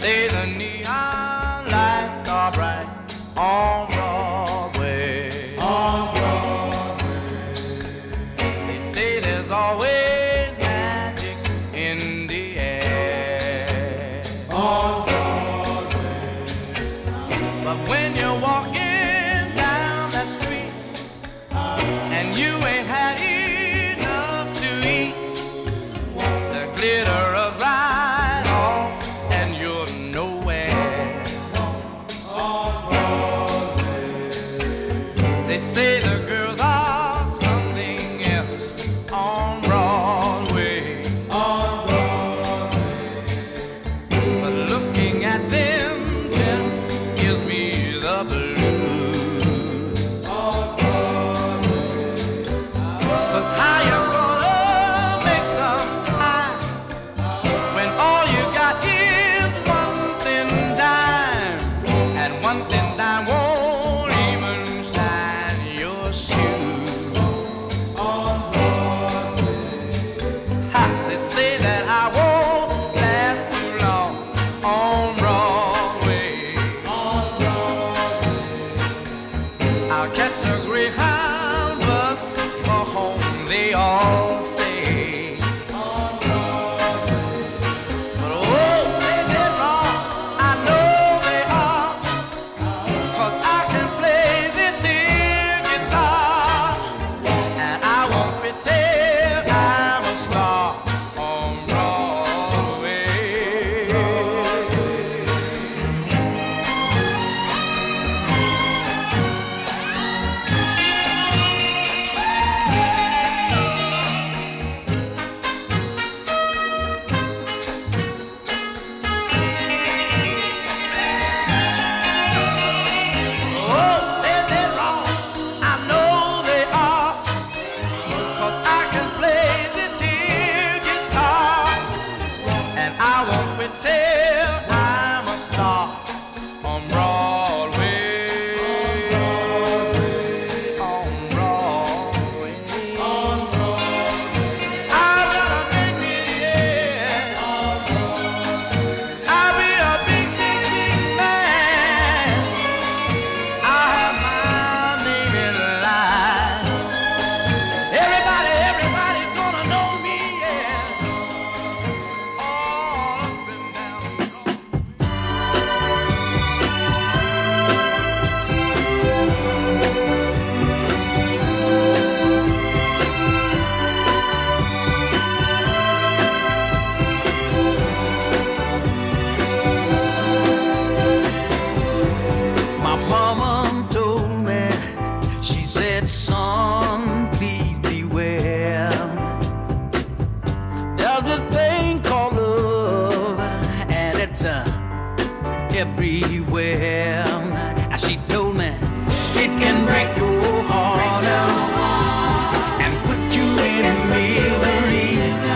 say the neon lights are bright on Broadway. On Broadway. They say there's always magic in the air. On Broadway. But when you're walking down that street and you ain't had enough to eat, the glitter is right off and you're nowhere. On Broadway. They say the girls are something else on Broadway. On Broadway. But looking at them just gives me the blues. On Broadway. 'Cause how you gonna make some time when all you got is 1 thin dime, and 1 thin dime won't even shine your shoes. On Broadway. Ha, they say that I won't last too long on Broadway. On Broadway. I'll catch a Greyhound bus for home, they all say. On Broadway. But oh, they did wrong, I know they are, 'cause I can play this here guitar, and I won't pretend I'm a star on Broadway. Oh, they did wrong, I know they are, 'cause I can play this here guitar, and I won't pretend I'm a star on Broadway. On Broadway. On Broadway. I'm gonna make it, yeah. On Broadway. I'll be a big, big, big man. I have my name in lights. Everybody's gonna know me, yeah. All up and down My mama told me, she said, son, please beware. There's this thing called love, and it's everywhere. And she told me, it can break your heart out and put you in misery.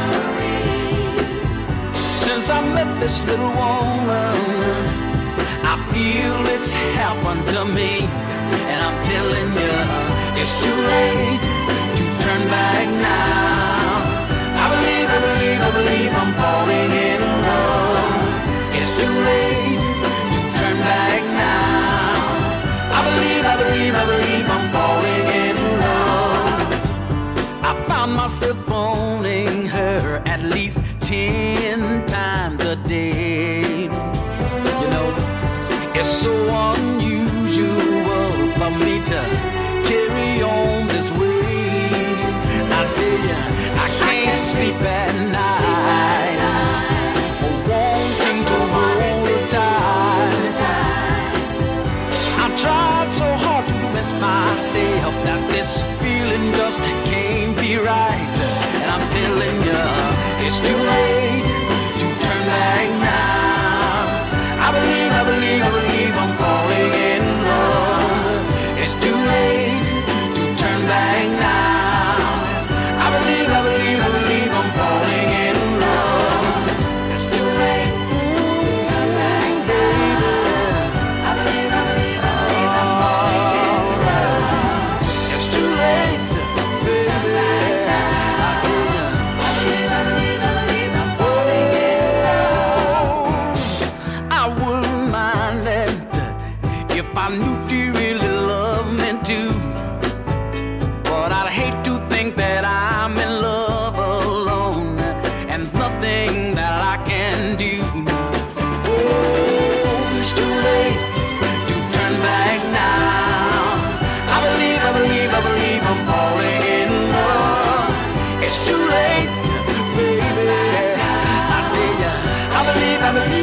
Since I met this little woman, I feel it's happened to me, and I'm telling you, it's too late to turn back now. I believe I'm falling in love. It's too late to turn back now. I believe I'm falling in love. I found myself phoning her at least 10 times a day. You know, it's so unusual for me to carry on this way. I tell you, I can't sleep at night, wanting to hold her tight. I tried so hard to convince myself that this feeling just can't be right. And I'm telling you, it's too late to turn back now. I believe I'm falling in love. It's too late to turn back now. I believe I'm falling in love. It's too late to turn back, baby. I believe I'm falling in love. It's too late, baby. I believe I'm falling.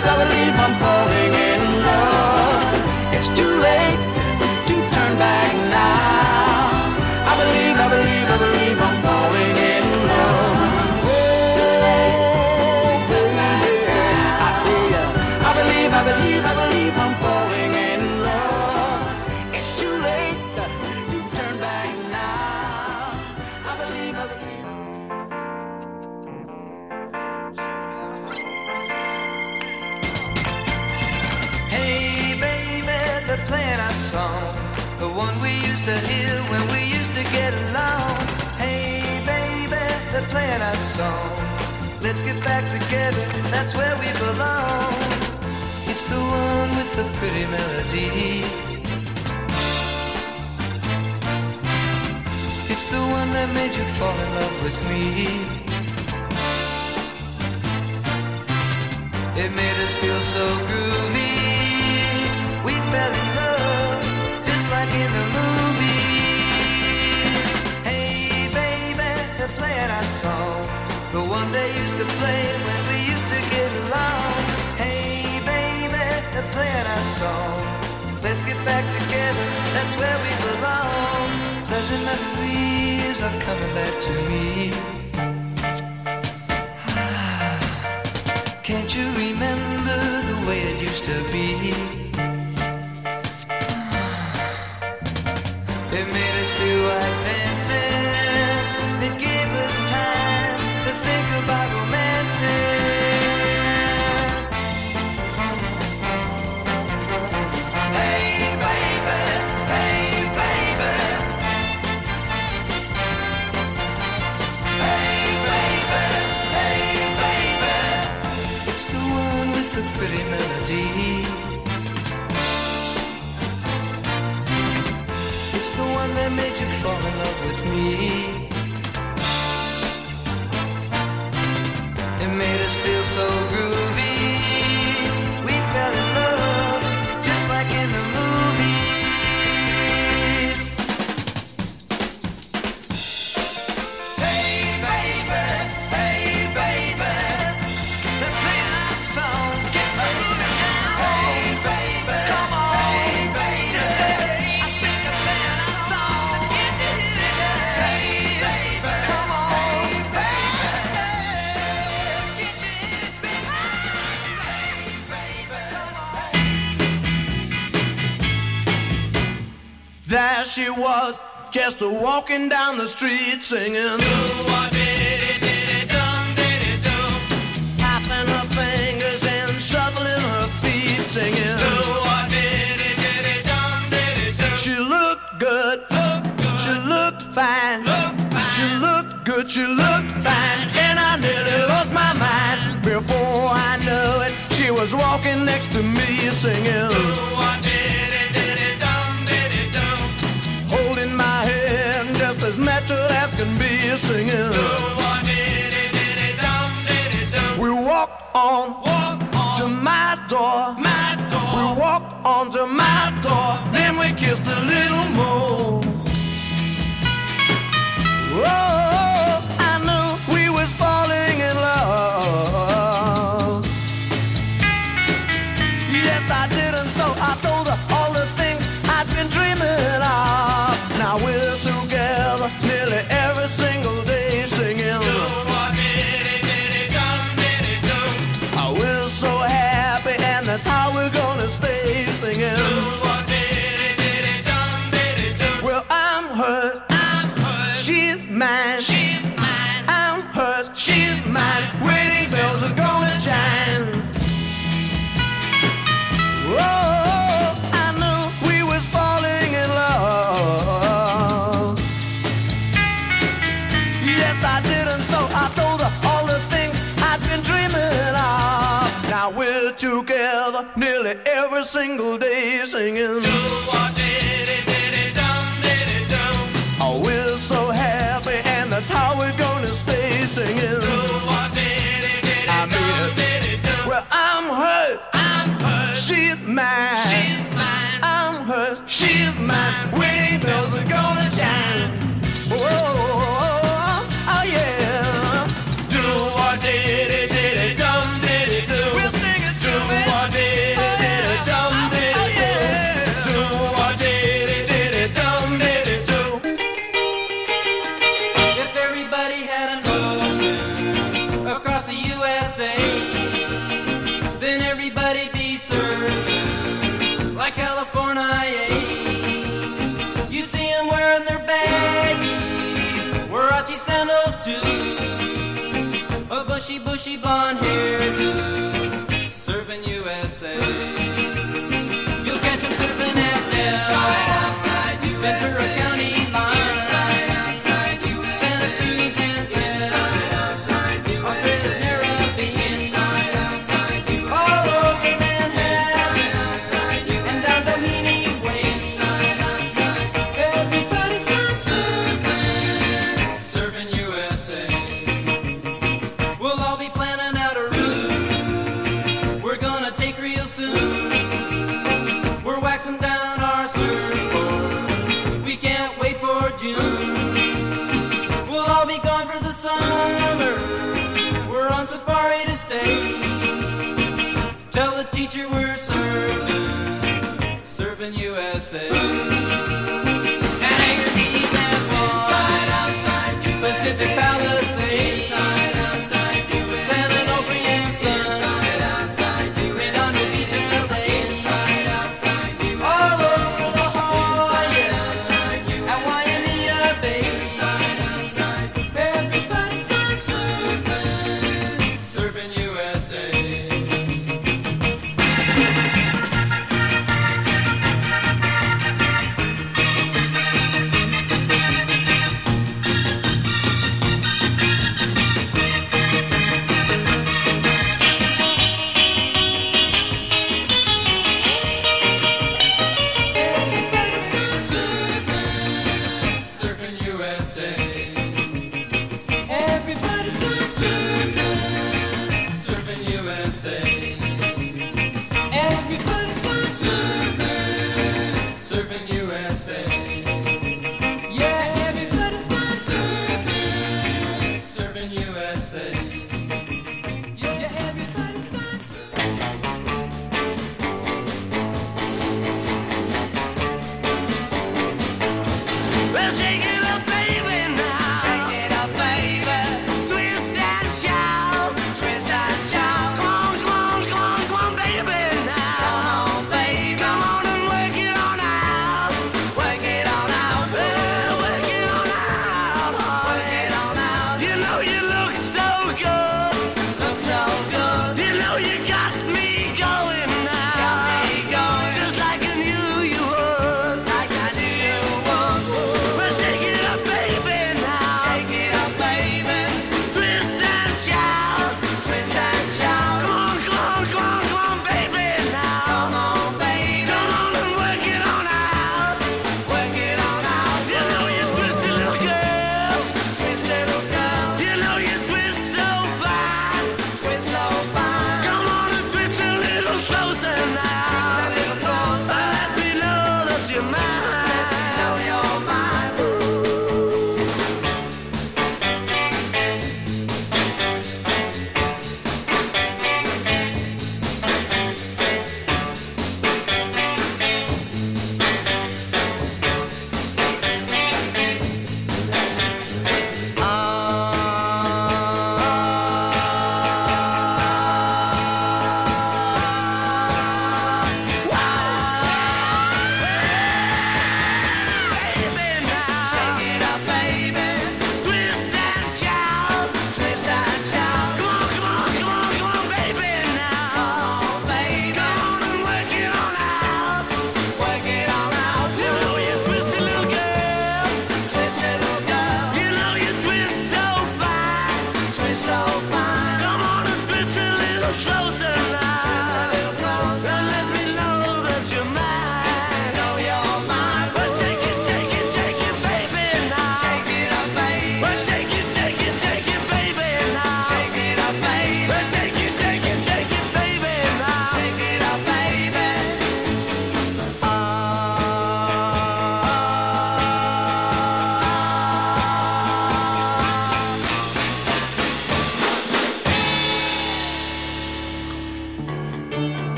I believe I'm falling in love. It's too late to turn back now. I believe I'm falling in love. I believe I'm falling in love. It's too late to turn back now. I believe. Hey baby, they're playing our song, the one we used to hear when we used to get along. Hey baby, they're playing our song. Let's get back together, that's where we belong. It's the one with the pretty melody. It's the one that made you fall in love with me. It made us feel so groovy. We fell in love, just like in the movie. Hey baby, they're playing our song, the one they used to play when we used to get along. Hey baby, they're playing our song. Let's get back together, that's where we belong. Pleasant memories are coming back to me. Can't you remember the way it used to be? It made us feel like dancing. It gave us time to think about romancing. Hey baby, hey baby. Hey baby, hey baby. It's the one with the pretty melody. It's the one that made you fall in love with me. It made us feel so groovy. We fell in love, just like in the movies. Hey baby, hey baby. They're playing our song, get moving now. Hey baby, come on. Hey baby, I think they're playing our song. Get you here. Hey baby, come on. Hey baby, get you here, baby. Hey baby, come on. There she was, just walking down the street singing. Tapping her fingers and shuffling her feet singing. She looked good, she looked fine, she looked good, she looked fine, and I nearly lost my mind. Before I knew it, she was walking next to me singing. Holding my hand just as natural as can be singing. We walked on to my door. We walked on to my door. Then we kissed a little more. Oh, I knew we was falling in love. Yes, I did, and so I told her all the things I'd been dreaming of. Now we're together nearly every single day singing. Oh, we're so happy, and that's how we're gonna stay singing. Well, I'm hers, she's mine. I'm hers, she's mine. Wedding bells are gonna chime. Oh, I knew we was falling in love. Yes, I did, and so I told her all the things I'd been dreaming of. Now we're together nearly every single day singing. Oh, we're so happy, and that's how we're gonna stay singing. I mean it. Well, I'm hers, she's mine. I'm hers, she's mine. Wedding bells are gonna chime. Oh, oh yeah. Do what did it, dum did it do. We'll sing it to me. bushy blonde hairdo, surfing USA. You'll catch him surfing at Nell, Ventura County line, Santa Cruz and Trent, Australia's Caribbean, all over Manhattan, and down Doheny Way. Everybody's gone surfing, surfing USA. We'll all be planning out a route we're gonna take real soon. We're waxing down our surfboard, we can't wait for June. We'll all be gone for the summer, we're on safari to stay. Tell the teacher we're surfing, surfing USA. And Anchor Keys and Swan, Pacific Palisades, San Onofre and Sons, Redondo Beach and LA, all over La Jolla and Waimea Bay. Everybody's gone surfing, surfing USA. Everybody's gone surfing, surfing USA. Everybody's gone surfing, surfing USA. Yeah, everybody's gone surfing, surfing USA. Yeah, everybody's gone surfing. Well, shake it up, baby, now. Shake it up, baby. Twist and shout. Twist and shout. Come on, come on, come on, come on, baby, now. Come on, baby. Come on and work it on out. Work it on out. Well, work it on out, boy. Work it on out. You know you look so good. Look so good. You know you got me going now. Got me going. Just like I knew you would. Like I knew you would. Well, shake it up, baby, now. Shake it up, baby. Twist and shout. Twist and shout. Come on, come on, come on, come on, baby, now. Come on, baby. Come on and work it on out. Work it on out. You know you twist it, little girl. Twist, little girl. You know you twist so fine. Twist so fine. Come on and twist a little closer now. Twist a little closer. Let me know that you're mine. Know you're mine. Baby, now. Shake it up, baby. Twist and shout. Twist and shout. Come on, come on, come on, come on, baby, now. Come on, baby. Come on and work it on out. Work it on out. You know you twist a little girl. Twist, little girl. You know you twist so fine. Twist so fine. Come on and twist a little closer now. Twist a little closer. And let me know that you're mine. Know you're mine. Well, take it, baby, now. Shake it up, baby. Well, take it, baby, now. Shake it up, baby. Well, take it, baby, now. Shake it up, baby.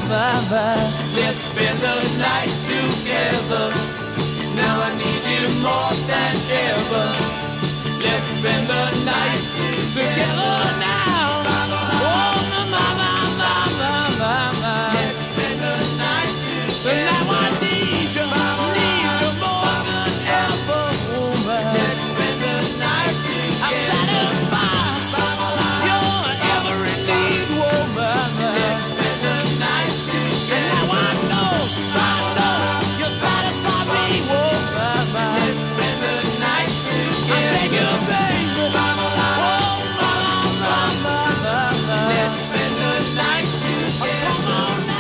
Let's spend the night together. Now I need you more than ever. Let's spend the night together now. Oh, mama. Let's spend the night together. Now I need you more than ever, woman. Let's spend the night together. I'm satisfied your every need, woman. Let's spend the night together. And now I know you satisfy me, woman. Let's spend the night together. I beg you, baby. Oh, mama. Let's spend the night together. Come on now.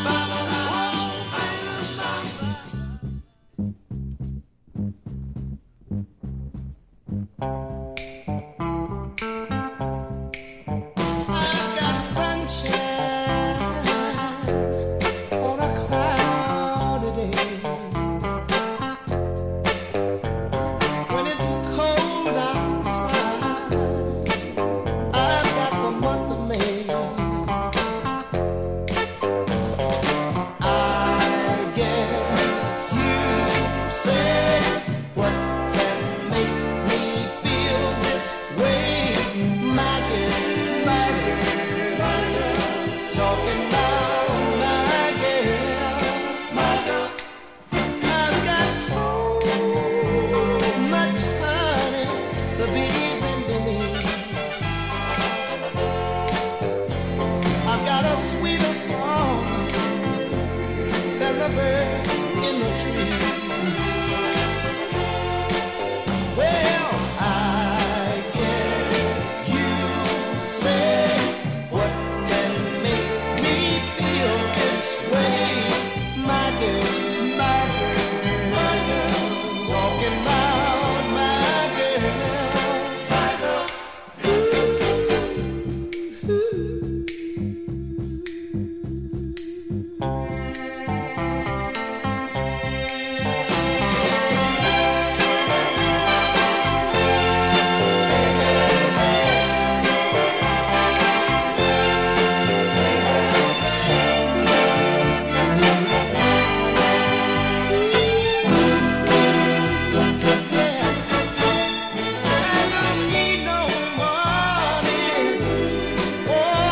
I've got sunshine on a cloudy day. When it's cold outside, I've got the month of May. I guess you say what can make me feel this way, my girl, my girl, talking about my girl. I've got so much honey, the bees into me. I've got a sweeter song than the birds in the trees. Well, I guess you say what can make me feel this way, my girl, my girl, talking about my girl. I don't need no money. Oh,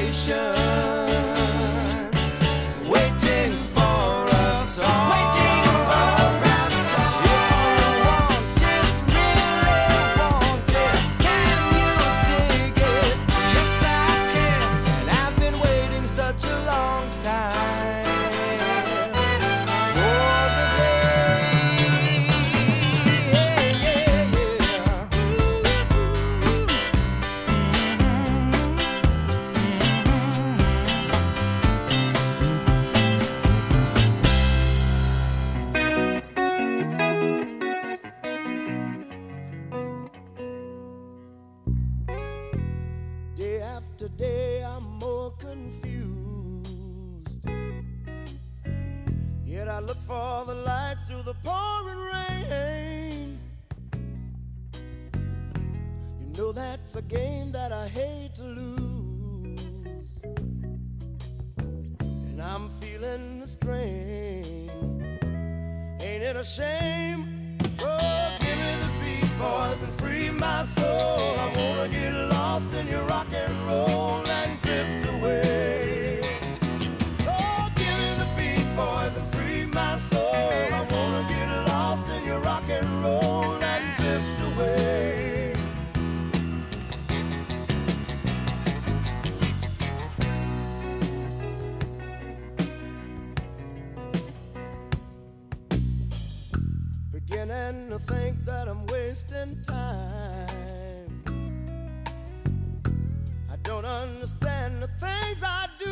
station, waiting for a song. Waiting for a song. If you want it, really want it, can you dig it? Yes, I can. And I've been waiting such a long time for the day. Yeah, yeah, yeah. Day after day, I'm more confused. Yet I look for the light through the pouring rain. You know that's a game that I hate to lose, and I'm feeling the strain. Ain't it a shame? Oh, give me the beat, boys, and free my soul. I wanna get lost in your rock and roll and drift away. Oh, give me the beat, boys, and free my soul. I wanna get lost in your rock and roll and drift away. Beginning to think that I'm wasting time. I don't understand the things I do.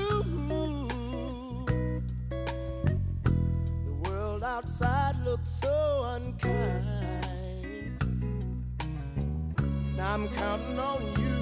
The world outside looks so unkind, and I'm counting on you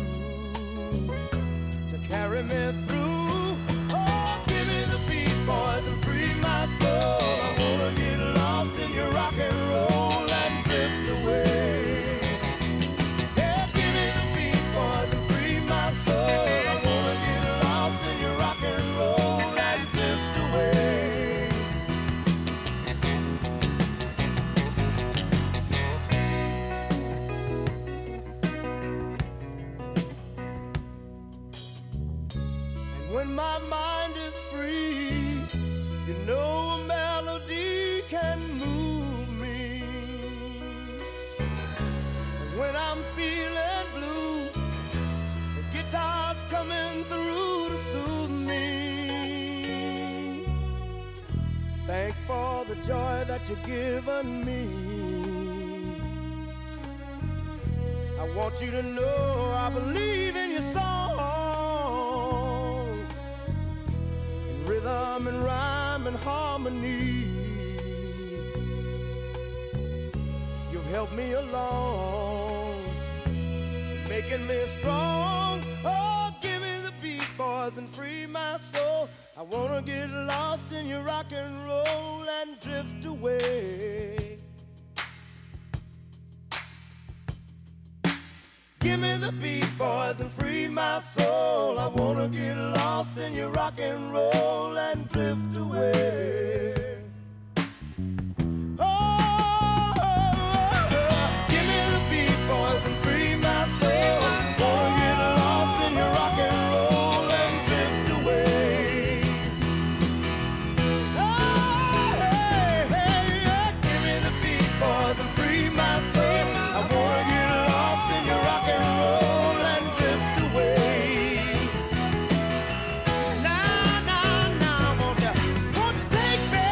to carry me through. Oh, give me the beat, boys, and free my soul. I wanna get lost in your rock and roll and drift away. Yeah, give me the beat, boys, and free my soul. I wanna get lost in your rock and roll and drift away. And when my mind is free, you know a melody can move me. And when I'm feeling blue, the guitar's coming through to soothe me. Thanks for the joy that you've given me. I want you to know I believe in your song, in rhythm and rhyme and harmony. You've helped me along, making me strong. Oh, give me the beat, boys, and free my soul. I wanna get lost in your rock and roll and drift away. Give me the beat, boys, and free my soul. I wanna get lost in your rock and roll and drift away. Oh, give me the beat, boys, and free my soul. Wanna get lost in your rock and roll and drift away. Oh, hey, hey, yeah. Give me the beat, boys, and free my soul. I wanna get lost in your rock and roll and drift away. Now, now, now, won't you take me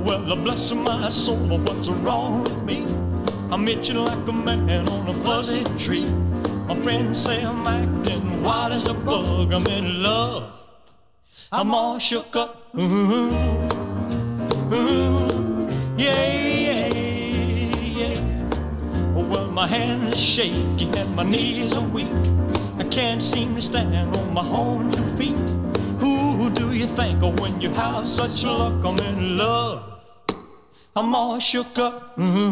Well, bless my soul, what's wrong with me? I'm itching like a man on a fuzzy tree. My friends say I'm acting wild as a bug. I'm in love, I'm all shook up. Yeah, yeah. Well, my hands are shaky and my knees are weak. I can't seem to stand on my own 2 feet. Who do you think of when you have such luck? I'm in love, I'm all shook up.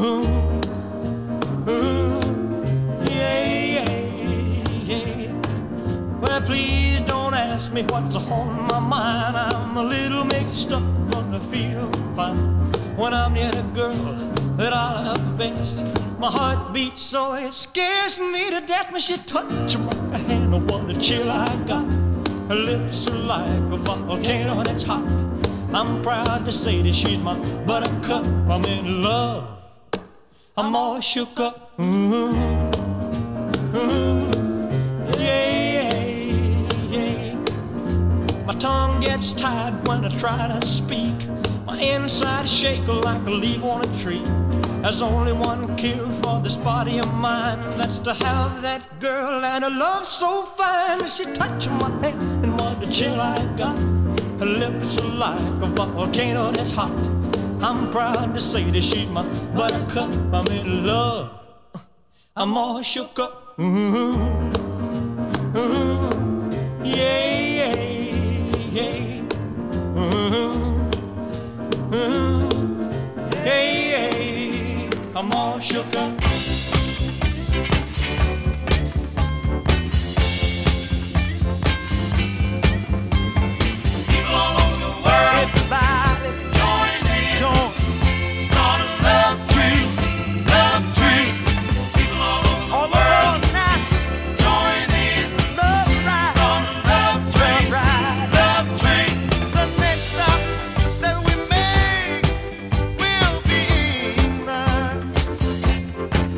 Yeah. Well, please don't ask me what's on my mind. I'm a little mixed up, but I feel fine when I'm near the girl that I love best. My heart beats so it scares me to death when she touches my hand. Oh, what a chill I got. Her lips are like a volcano that's hot. I'm proud to say that she's my buttercup. I'm in love, I'm all shook up. Yeah. My tongue gets tied when I try to speak. My inside shake like a leaf on a tree. There's only one cure for this body of mine. That's to have that girl and a love so fine. She touched my hand and what a chill I got. Her lips are like a volcano that's hot. I'm proud to say that she's my buttercup. I'm in love, I'm all shook up. Yeah. Hey, I'm all shook up. People all over the world, Everybody join in. Start a love tree. People all over the world, join in. Start a love train. The next stop that we make will be England.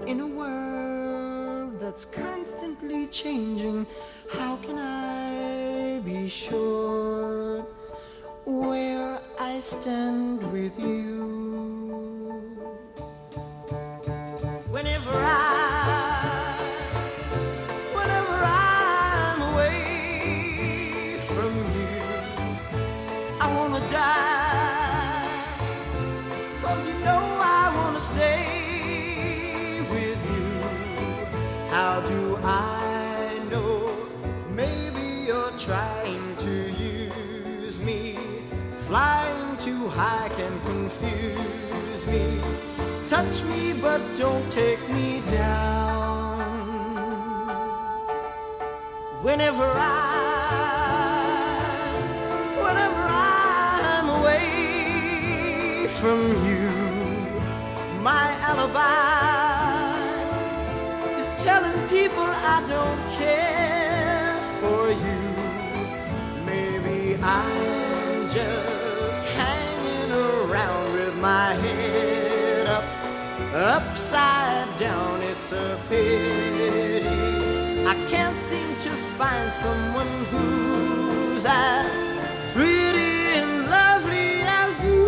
In a world that's constantly changing, how can I be sure where I stand with you? Whenever I'm away from you, I wanna die, 'cause you know I wanna stay with you. How do I know? Maybe you're trying to use me. Flying too high can confuse me. Touch me, but don't take me down. Whenever I'm away from you, my alibi is telling people I don't care for you. Maybe I'm just hanging around with my head up, upside down. It's a pity I can't seem to find someone who's as pretty and lovely as you.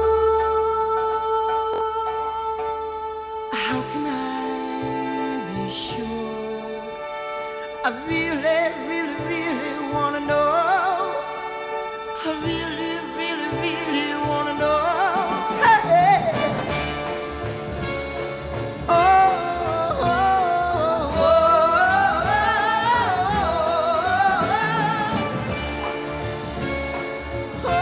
How can I be sure? I really, really, really wanna know. I really, really, really wanna know. Hey. Oh, oh, oh, oh,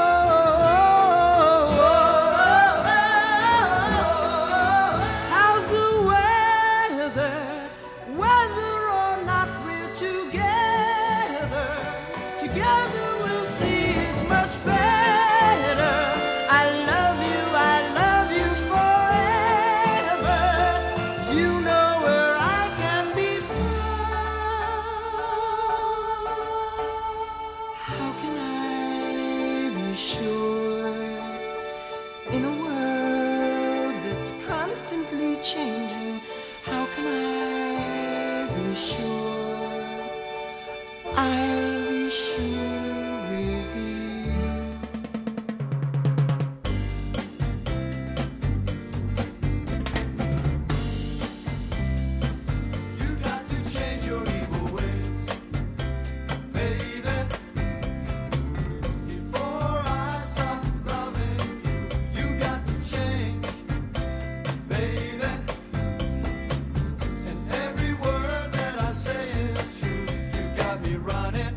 how's the weather? Whether or not we're together, together we'll see it much better. I love you forever. You know where I can be found. How can I be sure in a world that's constantly changing? How can I be sure I'll be sure with you? You got to change your evil ways, baby. Before I stop loving you, you got to change, baby. And every word that I say is true. You got me running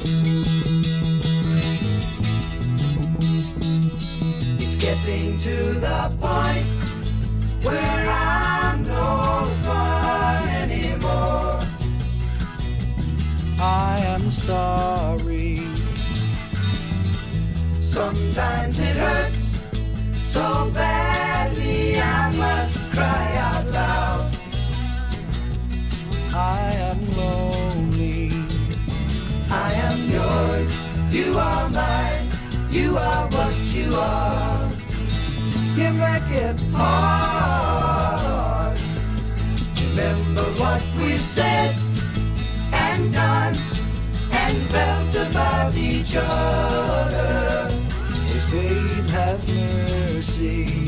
It's getting to the point where I'm no fun anymore. I am sorry. Sometimes it hurts so badly I must cry out loud. I am lonely. I am yours, you are mine, you are what you are. You make it hard. Remember what we've said and done and felt about each other. Babe, have mercy.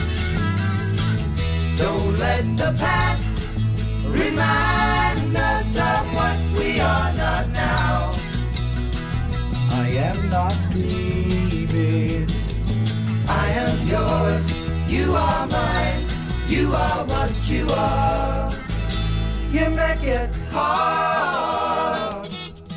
Don't let the past remind us of what we are not now. I am not dreaming. I am yours, you are mine, you are what you are. You make it hard.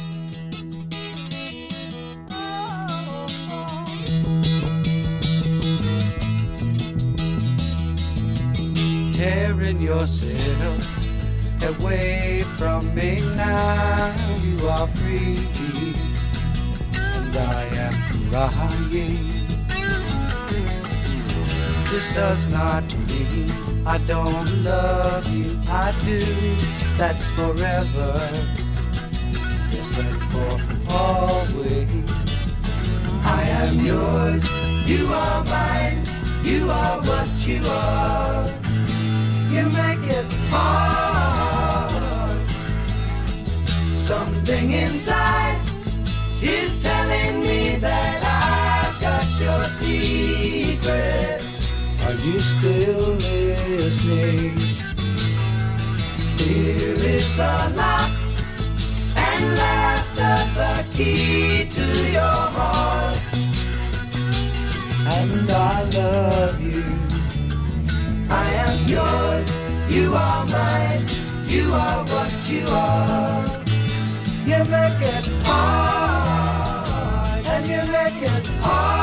Tearing yourself away from me now. You are free, and I am crying. This does not mean I don't love you. I do. That's forever. Yes, and for always. I am yours, you are mine, you are what you are. You make it hard. Something inside is telling me that I've got your secret. Are you still listening? Here is the lock and laughter, the key to your heart. And I love you. I am yours, you are mine, you are what you are. You make it hard, and you make it hard.